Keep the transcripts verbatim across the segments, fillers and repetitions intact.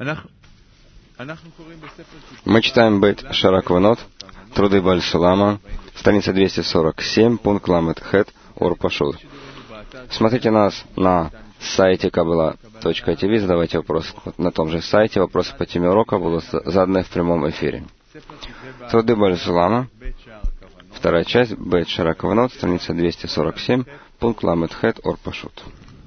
Мы читаем Бейт Шаракванот, Труды Бааль Шулама, страница двести сорок семь, пункт Ламет Хет, Ор Пашут. Смотрите нас на сайте каббала точка ти ви, задавайте вопросы на том же сайте. Вопросы по теме урока будут заданы в прямом эфире. Труды Бааль Шулама, вторая часть, Бейт Шаракванот, страница двести сорок семь, пункт Ламет Хет, Ор Пашут.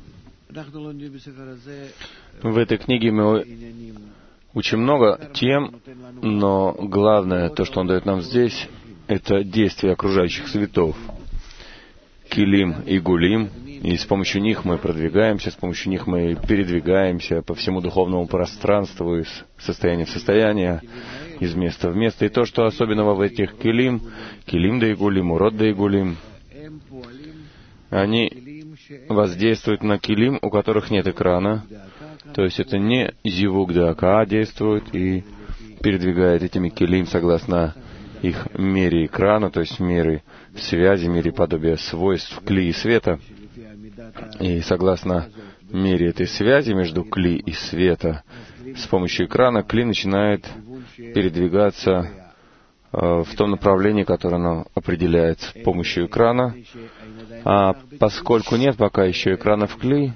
В этой книге мы учим много тем, но главное, то, что он дает нам здесь, это действие окружающих светов. Килим и Гулим, и с помощью них мы продвигаемся, с помощью них мы передвигаемся по всему духовному пространству из состояния в состояние, из места в место. И то, что особенного в этих Килим, Килим да и Гулим, Урод да и Гулим, они воздействуют на Килим, у которых нет экрана. То есть это не Зивук да Ака действует и передвигает этими Килим согласно их мере экрана, то есть мере связи, мере подобия свойств кли и света. И согласно мере этой связи между кли и света, с помощью экрана кли начинает передвигаться э, в том направлении, которое оно определяет с помощью экрана. А поскольку нет пока еще экрана в кли,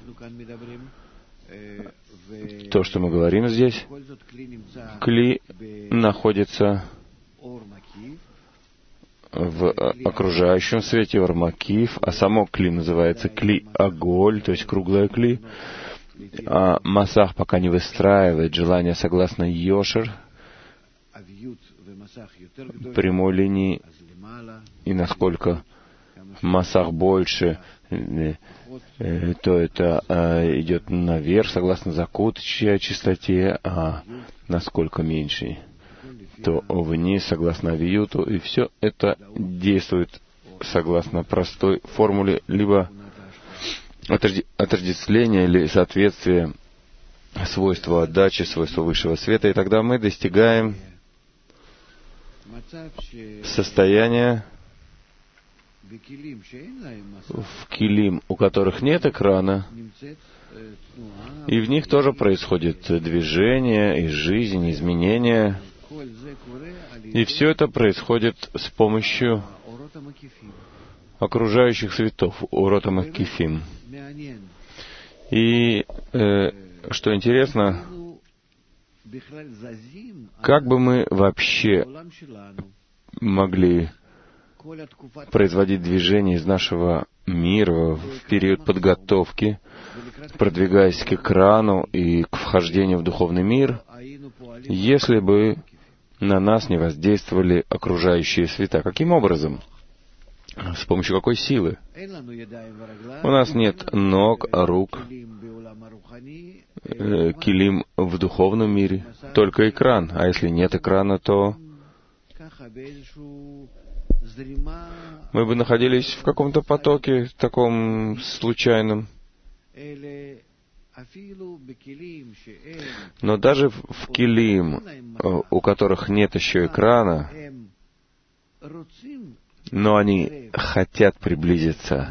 то, что мы говорим здесь, кли находится в окружающем свете, Ормакив, а само кли называется кли Аголь, то есть круглая кли. А Масах пока не выстраивает желание согласно Йошер, прямой линии, и насколько Масах больше, то это а, идет наверх, согласно закуточной чистоте, а насколько меньше, то вниз, согласно Авиюту, и все это действует согласно простой формуле, либо отождествление или соответствие свойства отдачи, свойства высшего света, и тогда мы достигаем состояния в килим, у которых нет экрана, и в них тоже происходит движение, и жизнь, и изменения. И все это происходит с помощью окружающих светов, урота Маккифим. И, э, что интересно, как бы мы вообще могли производить движение из нашего мира в период подготовки, продвигаясь к экрану и к вхождению в духовный мир, если бы на нас не воздействовали окружающие света. Каким образом? С помощью какой силы? У нас нет ног, рук, э, килим в духовном мире, только экран. А если нет экрана, то мы бы находились в каком-то потоке таком случайном. Но даже в килим, у которых нет еще экрана, но они хотят приблизиться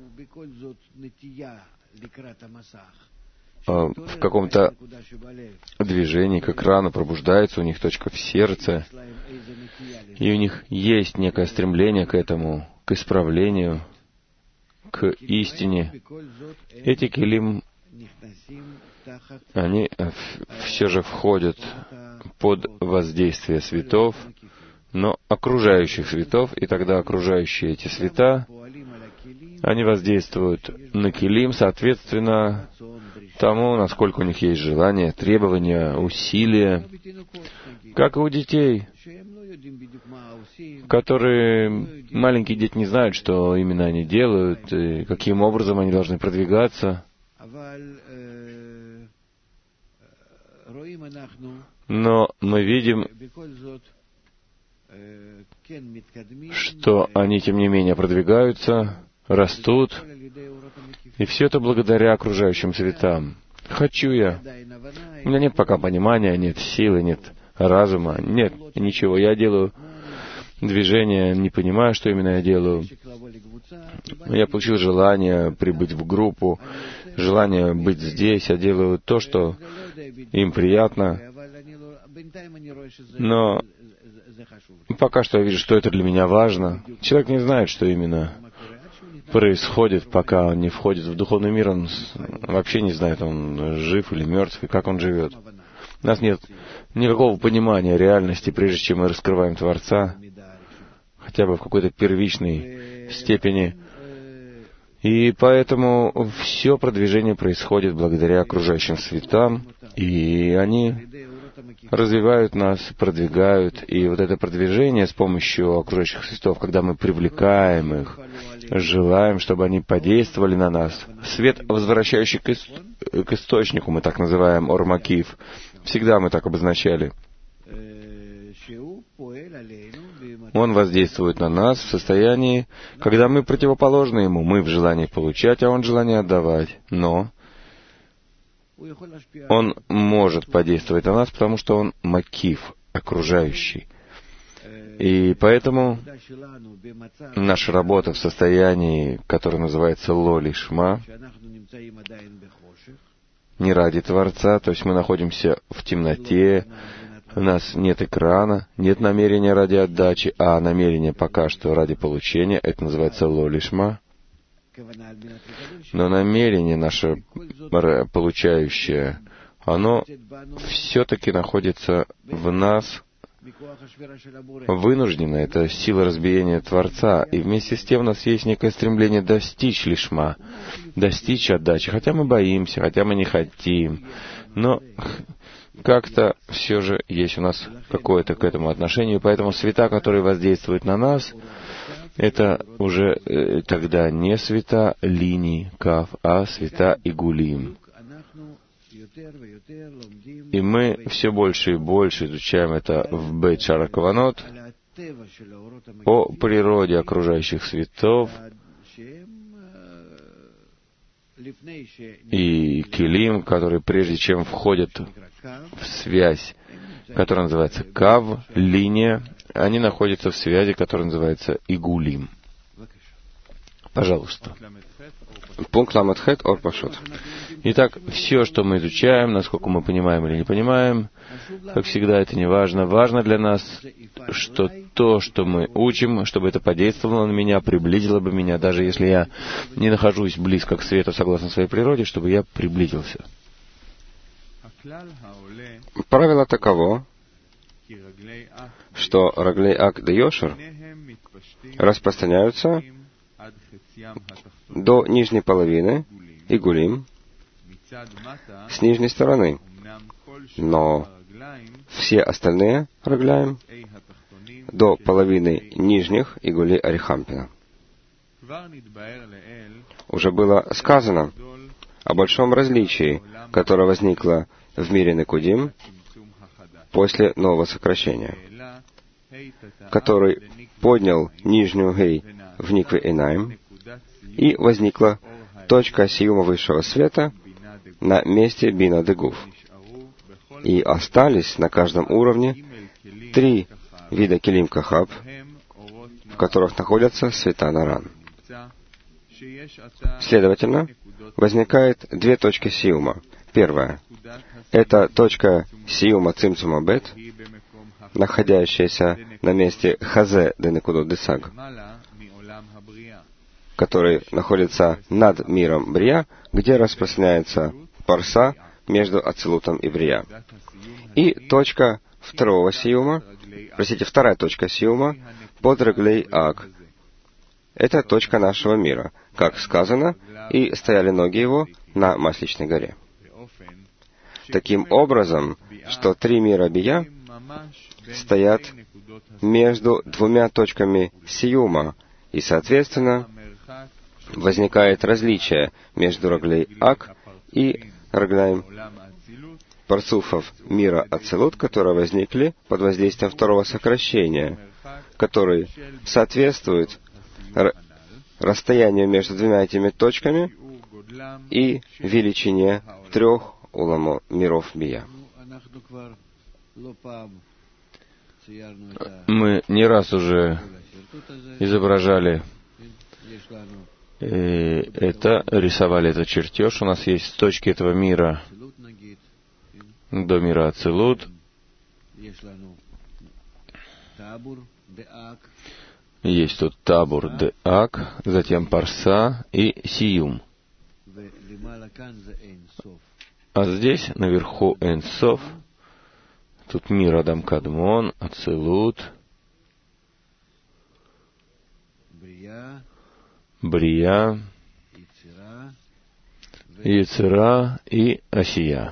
в каком-то движении к экрану, пробуждается у них точка в сердце, и у них есть некое стремление к этому, к исправлению, к истине. Эти килим, они все же входят под воздействие светов, но окружающих светов, и тогда окружающие эти света, они воздействуют на килим, соответственно, тому, насколько у них есть желание, требования, усилия, как и у детей, которые, маленькие дети не знают, что именно они делают, и каким образом они должны продвигаться. Но мы видим, что они, тем не менее, продвигаются, растут, и все это благодаря окружающим светам. Хочу я. У меня нет пока понимания, нет силы, нет разума, нет ничего. Я делаю движение, не понимаю, что именно я делаю. Я получил желание прибыть в группу, желание быть здесь, а делают то, что им приятно. Но пока что я вижу, что это для меня важно. Человек не знает, что именно происходит, пока он не входит в духовный мир. Он вообще не знает, он жив или мертв, и как он живет. У нас нет никакого понимания реальности, прежде чем мы раскрываем Творца, хотя бы в какой-то первичной степени. И поэтому все продвижение происходит благодаря окружающим светам, и они развивают нас, продвигают. И вот это продвижение с помощью окружающих светов, когда мы привлекаем их, желаем, чтобы они подействовали на нас. Свет, возвращающий к, ис- к источнику, мы так называем Ормакив. Всегда мы так обозначали. Он воздействует на нас в состоянии, когда мы противоположны ему. Мы в желании получать, а он в желании отдавать. Но он может подействовать на нас, потому что он макив, окружающий. И поэтому наша работа в состоянии, которое называется ло-лишма, не ради Творца, то есть мы находимся в темноте, у нас нет экрана, нет намерения ради отдачи, а намерение пока что ради получения, это называется ло-лишма. Но намерение наше получающее, оно все-таки находится в нас, вынуждено, это сила разбиения Творца, и вместе с тем у нас есть некое стремление достичь лишма, достичь отдачи, хотя мы боимся, хотя мы не хотим, но как-то все же есть у нас какое-то к этому отношение, поэтому света, которые воздействуют на нас, это уже э, тогда не света линий кав, а света игулим. И мы все больше и больше изучаем это в Бейт Шара Каванот, о природе окружающих светов и килим, которые прежде чем входят в связь, которая называется кав, линия, они находятся в связи, которая называется игулим. Пожалуйста. Пункт Ламет-Хет, Ор Пашут. Итак, все, что мы изучаем, насколько мы понимаем или не понимаем, как всегда, это не важно. Важно для нас, что то, что мы учим, чтобы это подействовало на меня, приблизило бы меня, даже если я не нахожусь близко к свету, согласно своей природе, чтобы я приблизился. Правило таково, что Раглей Ак де Йошер распространяются до нижней половины игулим с нижней стороны, но все остальные рагляем до половины нижних игули Арихампина. Уже было сказано о большом различии, которое возникло в мире Некудим после нового сокращения, который поднял нижнюю гей в Никве Эйнаим, и возникла точка сиюма высшего света на месте Бина Дегуф. И остались на каждом уровне три вида килим кахаб, в которых находятся света Наран. Следовательно, возникает две точки сиюма. Первая — это точка сиюма цимцума бет, находящаяся на месте хазе де некудот десаг, который находится над миром Брия, где распространяется парса между Ацилутом и Брия. И точка второго сиюма, простите, вторая точка сиюма под Раглей Ак. Это точка нашего мира, как сказано, и стояли ноги его на Масличной горе. Таким образом, что три мира Бия стоят между двумя точками сиюма, и, соответственно, возникает различие между Раглей Ак и Рагляем парцуфов мира Ацилут, которые возникли под воздействием второго сокращения, который соответствует р- расстоянию между двумя этими точками и величине трех уламо миров Бия. Мы не раз уже изображали И это, рисовали этот чертеж. У нас есть с точки этого мира до мира Ацилут. Есть тут Табур де Ак, затем Парса и Сиюм. А здесь, наверху, Эйн Соф. Тут мир Адам Кадмон, Ацилут, Брия, Йецера и Асия.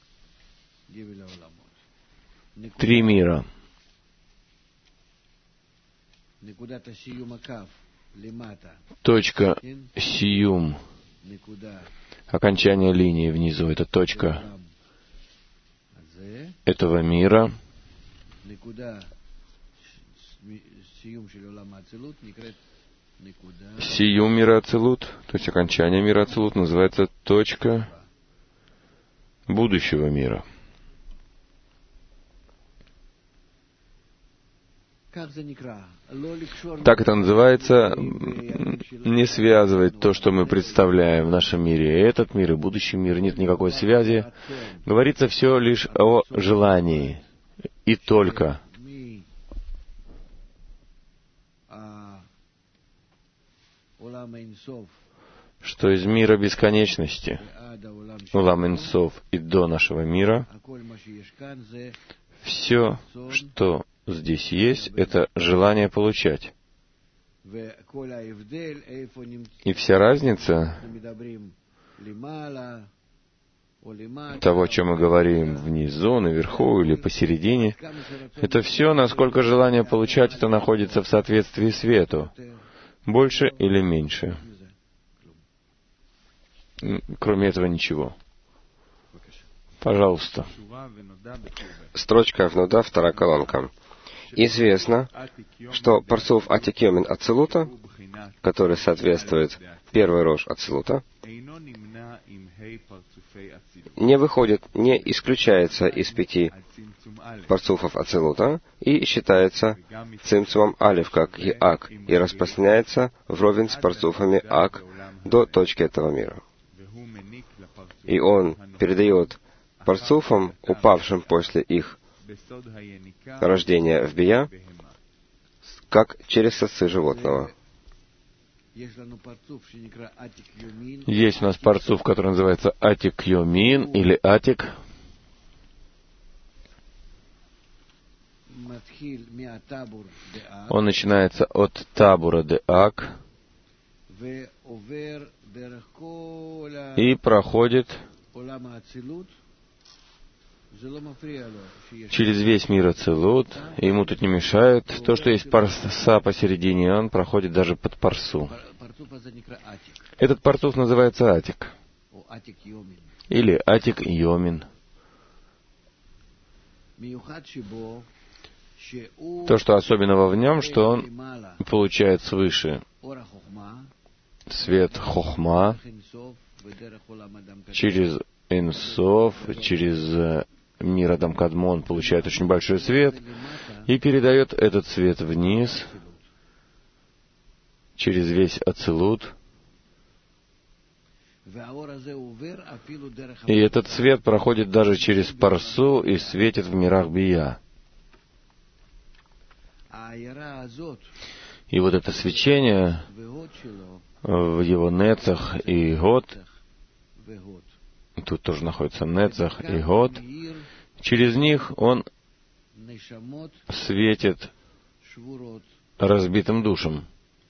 Три мира. Точка Сиюм, окончание линии внизу, это точка этого мира. Сиюм мира Ацилут, то есть окончание мира Ацилут, называется точка будущего мира. Так это называется, не связывать то, что мы представляем в нашем мире, и этот мир, и будущий мир, нет никакой связи. Говорится все лишь о желании, и только. Что из мира бесконечности, Улам Эйн Соф, и до нашего мира, все, что здесь есть, это желание получать. И вся разница того, о чем мы говорим внизу, наверху или посередине, это все, насколько желание получать это находится в соответствии свету, больше или меньше. Кроме этого ничего. Пожалуйста. Строчка Внуда, вторая колонка. Известно, что Парцуф Атик Йомин Ацилута, который соответствует первой рож Ацилута, не выходит, не исключается из пяти Парцуфов Ацилута и считается Цимцумом Алиф, как и Ак, и распространяется вровень с Парцуфами Ак до точки этого мира. И он передает Парцуфам, упавшим после их рождения в Бия, как через сосцы животного. Есть у нас Парцуф, который называется Атик Йомин или Атик. Он начинается от Табура де Ак и проходит через весь мир Ацилут, и ему тут не мешает то, что есть Парса посередине, он проходит даже под Парсу. Этот Парцуф называется Атик, или Атик Йомин. То, что особенного в нем, что он получает свыше свет Хохма через Эйн Соф, через мир Адам Кадмон получает очень большой свет и передает этот свет вниз через весь Ацилут. И этот свет проходит даже через Парсу и светит в мирах Бия. И вот это свечение в его нецах и год, тут тоже находится нецах и год, через них он светит разбитым душам.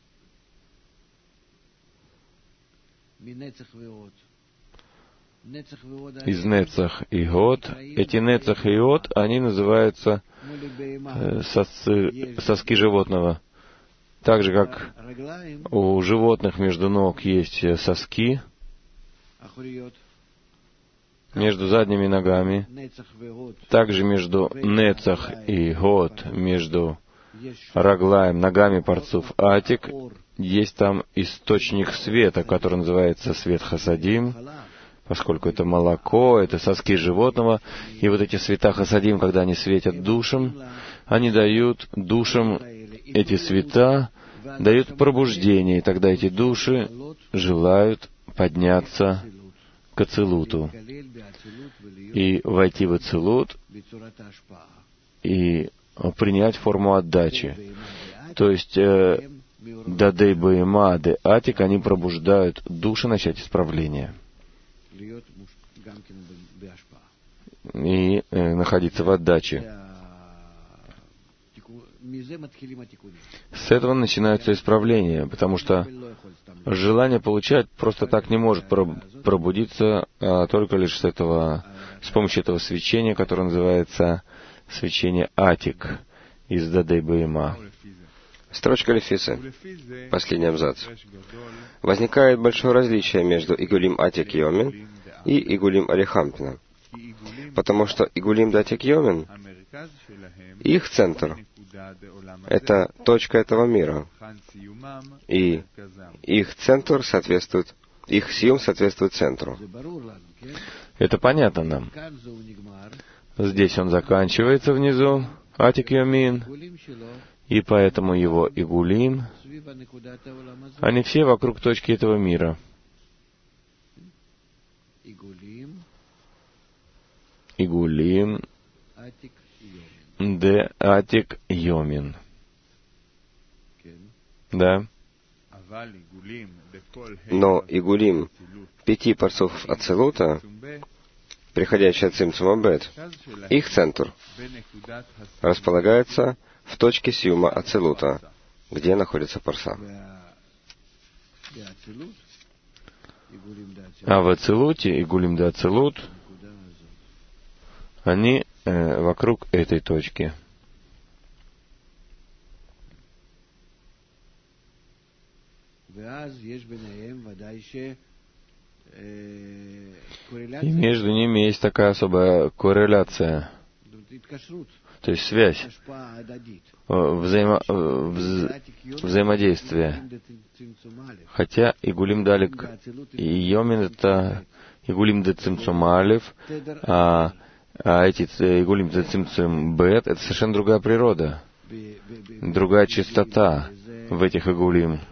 Из нецах и год. Эти нецах и год, они называются э, сосы, соски животного. Так же, как у животных между ног есть соски, между задними ногами, также между нецах и год, между раглаем, ногами Парцуф Атик, есть там источник света, который называется свет Хасадим, поскольку это молоко, это соски животного, и вот эти света Хасадим, когда они светят душам, они дают душам, эти света дают пробуждение, и тогда эти души желают подняться к Ацилуту и войти в Ацилут и принять форму отдачи. То есть э, Дадей Баима, Де Атик, они пробуждают души начать исправление и э, находиться в отдаче. С этого начинаются исправления, потому что желание получать просто так не может пробудиться, а только лишь с этого, с помощью этого свечения, которое называется свечение Атик из Дадей Баима. Строчка Лефисы. Последний абзац. Возникает большое различие между Игулим Атик Йомин и Игулим Арихампина, потому что Игулим Датик Йомин, их центр — это точка этого мира, и их центр соответствует, их сиюм соответствует центру. Это понятно нам. Здесь он заканчивается внизу, Атик Йомин, и поэтому его Игулим, они все вокруг точки этого мира. Игулим Де Атик Йомин. Да. Но Игулим пяти парцов Ацилута, приходящий от Цимцума Бет, их центр располагается в точке сиюма Ацилута, где находится парса. А в Ацилуте, Игулим Де Ацилут, они э, вокруг этой точки. И между ними есть такая особая корреляция, то есть связь, взаимо, вза, взаимодействие. Хотя Игулим Далик и Йомин — это Игулим Де Цимцум Алеф, а, а эти Игулим Де Цимцум Бет — это совершенно другая природа, другая чистота в этих Игулим.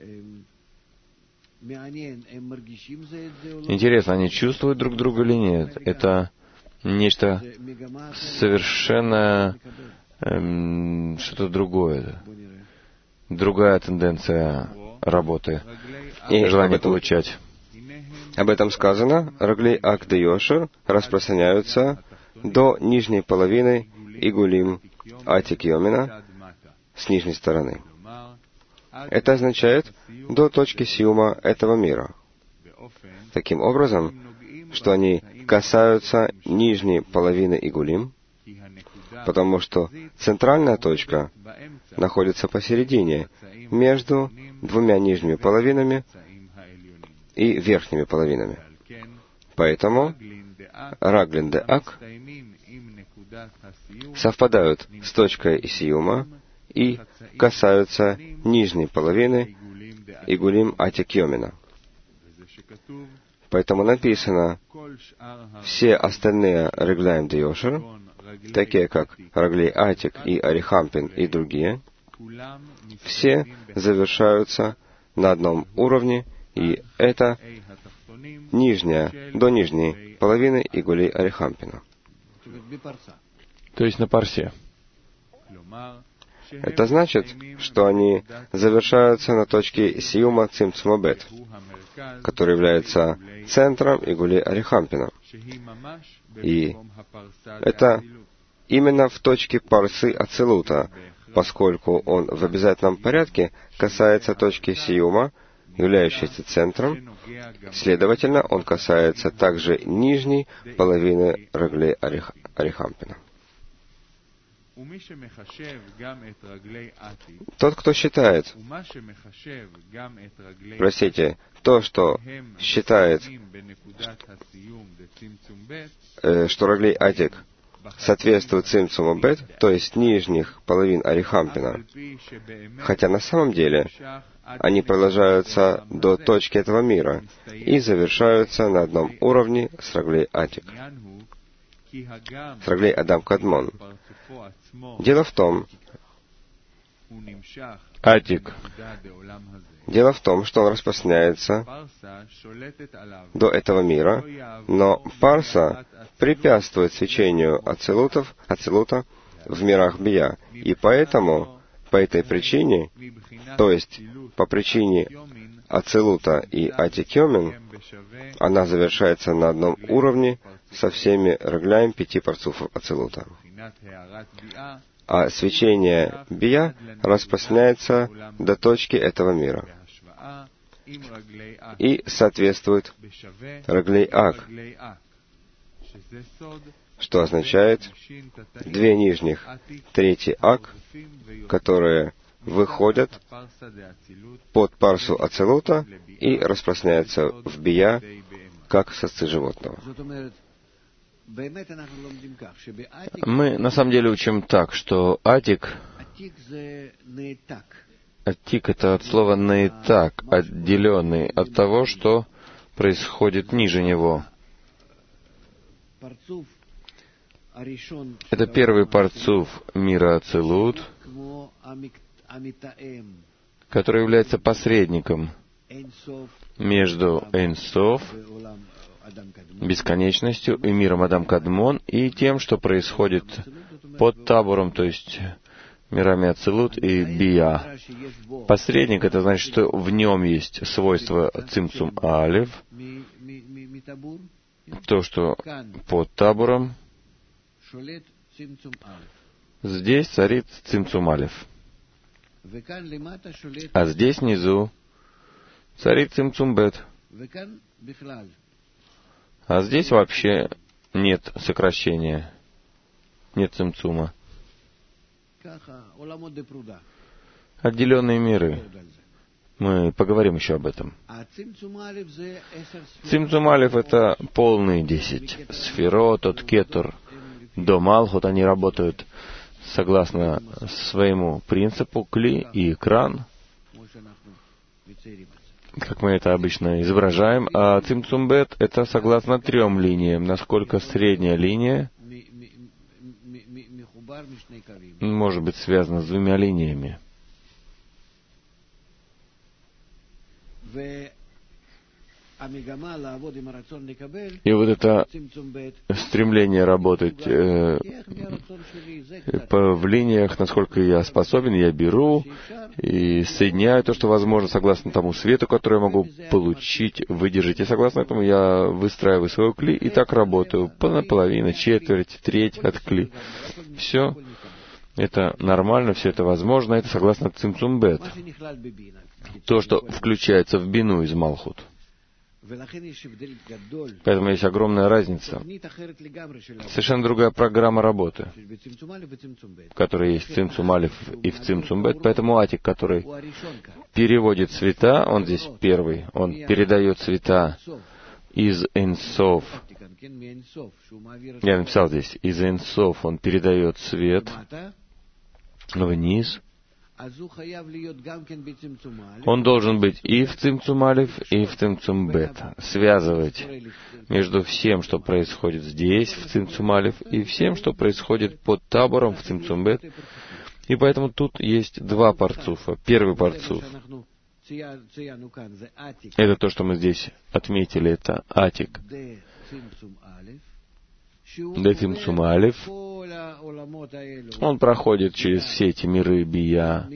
Интересно, они чувствуют друг друга или нет? Это нечто совершенно эм, что-то другое. Другая тенденция работы. И желание об этом, получать. Об этом сказано. Рагли Ак де Йошер распространяются до нижней половины Игулим Атик Йомина с нижней стороны. Это означает до точки сиюма этого мира. Таким образом, что они касаются нижней половины Игулим, потому что центральная точка находится посередине, между двумя нижними половинами и верхними половинами. Поэтому Раглин де Ак совпадают с точкой сиюма и касаются нижней половины Игулим Атик Йомина. Поэтому написано, все остальные Реглаим де Йошер, такие как Рагли Атик и Арихампин и другие, все завершаются на одном уровне, и это нижняя, до нижней половины Игули Арихампина. То есть на парсе. Это значит, что они завершаются на точке сиюма Цимцума Бет, который является центром Игули Арихампина. И это именно в точке парсы Ацилута, поскольку он в обязательном порядке касается точки сиюма, являющейся центром, следовательно, он касается также нижней половины Рагли Арих... Арихампина. Тот, кто считает, простите, то, что считает, э, что Рагли Атик соответствует Цимцуму Бет, то есть нижних половин Арихампина, хотя на самом деле они продолжаются до точки этого мира и завершаются на одном уровне с Рагли Атик, с Рагли Адам Кадмон. Дело в том, Атик. Дело в том, что он распространяется до этого мира, но парса препятствует свечению ацилутов, ацилута в мирах бия. И поэтому, по этой причине, то есть по причине ацилута и атик-йомин, она завершается на одном уровне со всеми рагляем пяти парцуфов ацилута. А свечение бия распространяется до точки этого мира и соответствует раглей ак, что означает две нижних трети ак, которые выходят под парсу ацилута и распространяются в бия, как сосцы животного. Мы на самом деле учим так, что атик, атик это от слова наитак, отделенный от того, что происходит ниже него. Это первый парцуф мира Ацилут, который является посредником между Эйн Соф, бесконечностью, и миром Адам Кадмон, и тем, что происходит под табором, то есть мирами Ацилут и Бия. Посредник — это значит, что в нем есть свойство Цимцум Алев, то, что под табором, здесь царит Цимцум Алев. А здесь внизу царит Цимцум Бет. А здесь вообще нет сокращения, нет цимцума. Отделенные миры. Мы поговорим еще об этом. Цимцум Алев — это полные десять сферот, от кетер до малхут. Они работают согласно своему принципу кли и экран, как мы это обычно изображаем, а Цимцум Бет — это согласно трем линиям, насколько средняя линия может быть связана с двумя линиями. И вот это стремление работать э, по, в линиях, насколько я способен, я беру и соединяю то, что возможно, согласно тому свету, который я могу получить, выдержать. И согласно этому я выстраиваю свой кли и так работаю. Половина, четверть, треть от кли. Все это нормально, все это возможно. Это согласно Цимцум Бет. То, что включается в бину из Малхут. Поэтому есть огромная разница. Совершенно другая программа работы, которая есть в Цимцум Алев и в Цимцум Бет. Поэтому атик, который переводит цвета, он здесь первый, он передает цвета из Эйн Соф. Я написал здесь, из Эйн Соф он передает цвет вниз. Он должен быть и в Цимцум Алев, и в Цимцум Бет. Связывать между всем, что происходит здесь, в Цимцум Алев, и всем, что происходит под табором в Цимцум Бет. И поэтому тут есть два парцуфа. Первый парцуф — это то, что мы здесь отметили, это атик де Цимцум Алев. Он проходит через все эти миры бия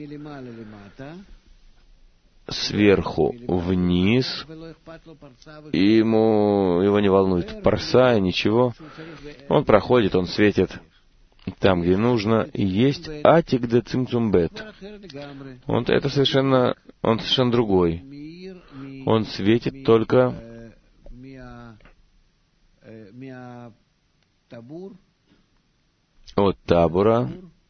сверху вниз, и ему, его не волнует парса и ничего. Он проходит, он светит там, где нужно. И есть атик де Цимцум Бет. Он это совершенно, он совершенно другой. Он светит только от табора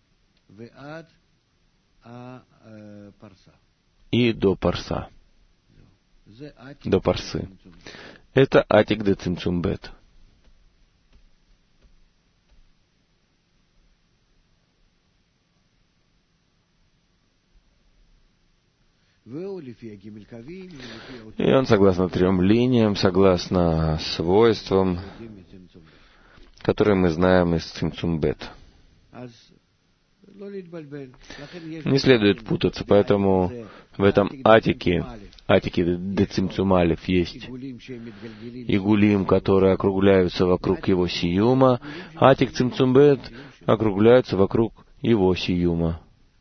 и до парса, до парсы. Это атик де Цимцум Бет. И он согласно трем линиям, согласно свойствам, которые мы знаем из Цимцум Бет. Не следует путаться, поэтому в этом атике, атике децимцумалев есть игулим, которые округляются вокруг его сиюма, атик цимцумбет округляются вокруг его сиюма.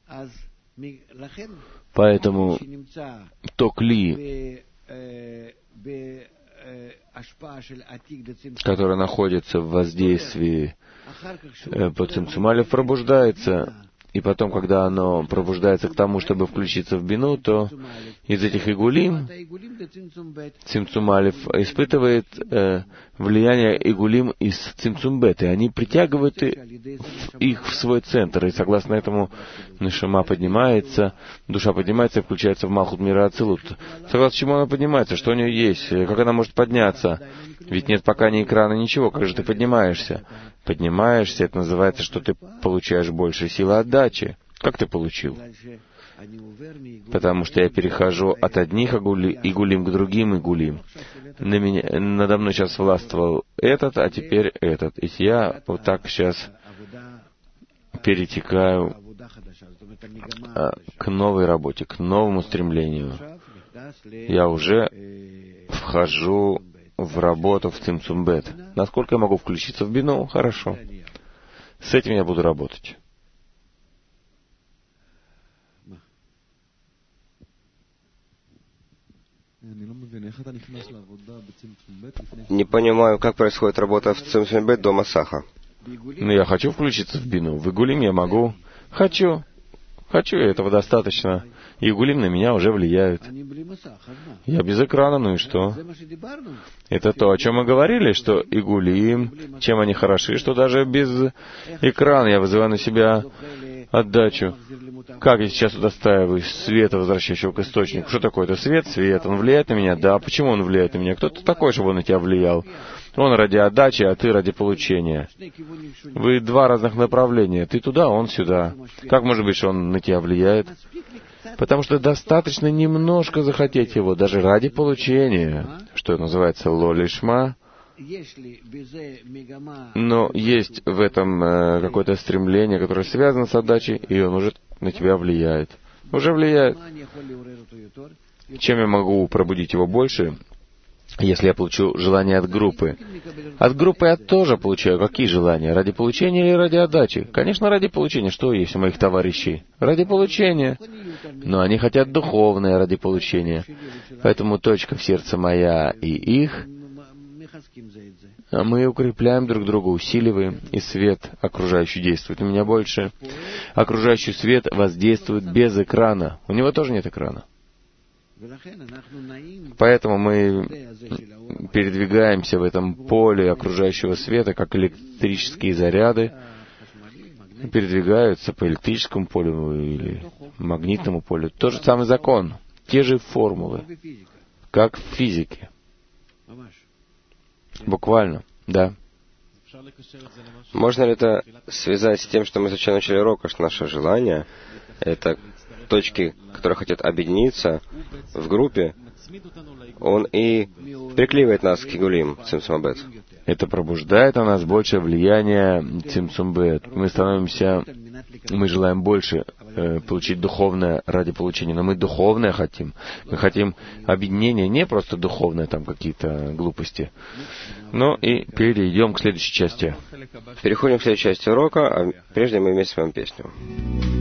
Поэтому то кли, которое находится в воздействии по цимцумалев, пробуждается, и потом, когда оно пробуждается к тому, чтобы включиться в бину, то из этих игулим цимцумалев испытывает э, влияние игулим из цимцумбет, и они притягивают их в свой центр, и согласно этому нешама поднимается, душа поднимается и включается в Малхут мира Ацилут. Согласно чему она поднимается, что у нее есть, как она может подняться? Ведь нет пока ни экрана, ничего, как же ты поднимаешься? Поднимаешься, это называется, что ты получаешь больше силы отдачи. Как ты получил? Потому что я перехожу от одних игулим к другим игулим. На меня, надо мной сейчас властвовал этот, а теперь этот. И я вот так сейчас перетекаю а, к новой работе, к новому стремлению. Я уже вхожу в работу в цимцумбет. Насколько я могу включиться в бину? Хорошо. С этим я буду работать. Не понимаю, как происходит работа в цимцумбет до Масаха. Ну, я хочу включиться в бину. В игулим я могу. Хочу. Хочу, и этого достаточно. Игулим на меня уже влияют. Я без экрана, ну и что? Это то, о чем мы говорили, что игулим, чем они хороши, что даже без экрана я вызываю на себя отдачу. Как я сейчас удостаиваюсь света, возвращающего к источнику? Что такое это свет? Свет. Он влияет на меня? Да. Почему он влияет на меня? Кто ты такой, чтобы он на тебя влиял? Он ради отдачи, а ты ради получения. Вы два разных направления. Ты туда, он сюда. Как может быть, что он на тебя влияет? Потому что достаточно немножко захотеть его, даже ради получения, что называется лолишма. Но есть в этом э, какое-то стремление, которое связано с отдачей, и он уже на тебя влияет. Уже влияет. Чем я могу пробудить его больше, если я получу желание от группы? От группы я тоже получаю какие желания? Ради получения или ради отдачи? Конечно, ради получения. Что есть у моих товарищей? Ради получения. Но они хотят духовное ради получения. Поэтому точка в сердце моя и их, мы укрепляем друг друга, усиливаем, и свет окружающий действует у меня больше. Окружающий свет воздействует без экрана. У него тоже нет экрана. Поэтому мы передвигаемся в этом поле окружающего света, как электрические заряды передвигаются по электрическому полю или магнитному полю. Тот же самый закон, те же формулы, как в физике. Буквально, да. Можно ли это связать с тем, что мы сначала начали урок, что наше желание — это точки, которые хотят объединиться в группе, он и приклеивает нас к игулим цимцумбет. Это пробуждает на нас большее влияние цимцумбет. Мы становимся, мы желаем больше э, получить духовное ради получения, но мы духовное хотим. Мы хотим объединения, не просто духовное, там какие-то глупости. Ну и перейдем к следующей части. Переходим к следующей части урока, а прежде мы вместе споем песню.